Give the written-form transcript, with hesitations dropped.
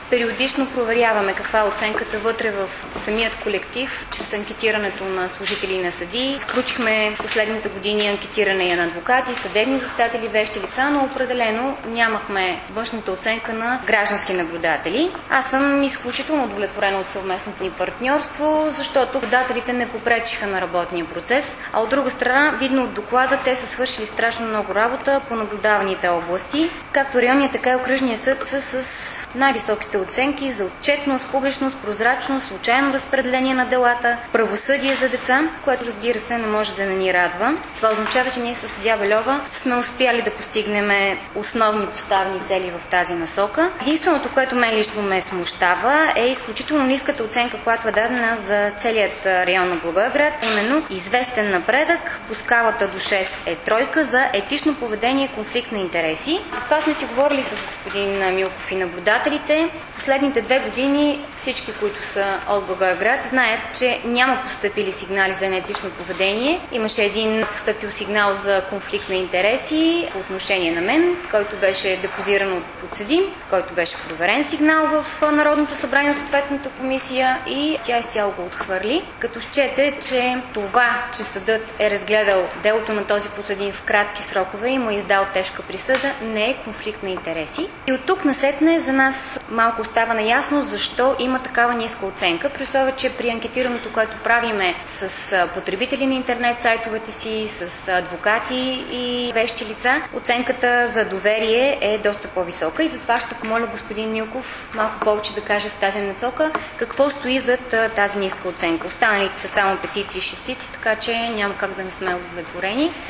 Периодично проверяваме каква е оценката вътре в самият колектив, чрез анкетирането на служители и на съдии. Включихме последните години анкетиране и на адвокати, съдебни заседатели, вещи лица, но определено нямахме външната оценка на граждански наблюдатели. Аз съм изключително удовлетворена от съвместното ни партньорство, защото наблюдателите не попречиха на работния процес, а от друга страна, видно от доклада, те са свършили страшно много работа по наблюдаваните области. Както районният, така и окръжния съд са с най-високите оценки за отчетност, публичност, прозрачност, случайно разпределение на делата, правосъдие за деца, което разбира се не може да не ни радва. Това означава, че ние със съдия Бельова сме успяли да постигнем основни поставени цели в тази насока. Единственото, което мен лично ме смущава, е изключително ниската оценка, която е дадена за целият район на Благоевград, именно известен напредък по скалата до 6 е тройка за етично поведение и конфликт на интереси. За това сме си говорили с господин Милков и наблюдателите. Последните 2 години всички, които са от Благоевград, знаят, че няма постъпили сигнали за неетично поведение. Имаше един постъпил сигнал за конфликт на интереси по отношение на мен, който беше депозиран от подсъдим, който беше проверен сигнал в Народното събрание от съответната комисия и тя изцяло го отхвърли, като счете, че това, че съдът е разгледал делото на този подсъдим в кратки срокове и му е издал тежка присъда, не е конфликт на интереси. И от тук насетне за нас малко остава наясно защо има такава ниска оценка, при условие, че при анкетирането, което правиме с потребители на интернет сайтовете си, с адвокати и вещи лица, оценката за доверие е доста по-висока и затова ще помоля господин Милков малко повече да каже в тази насока какво стои зад тази ниска оценка. Останалите са само петици и шестици, така че няма как да не сме удовлетворени.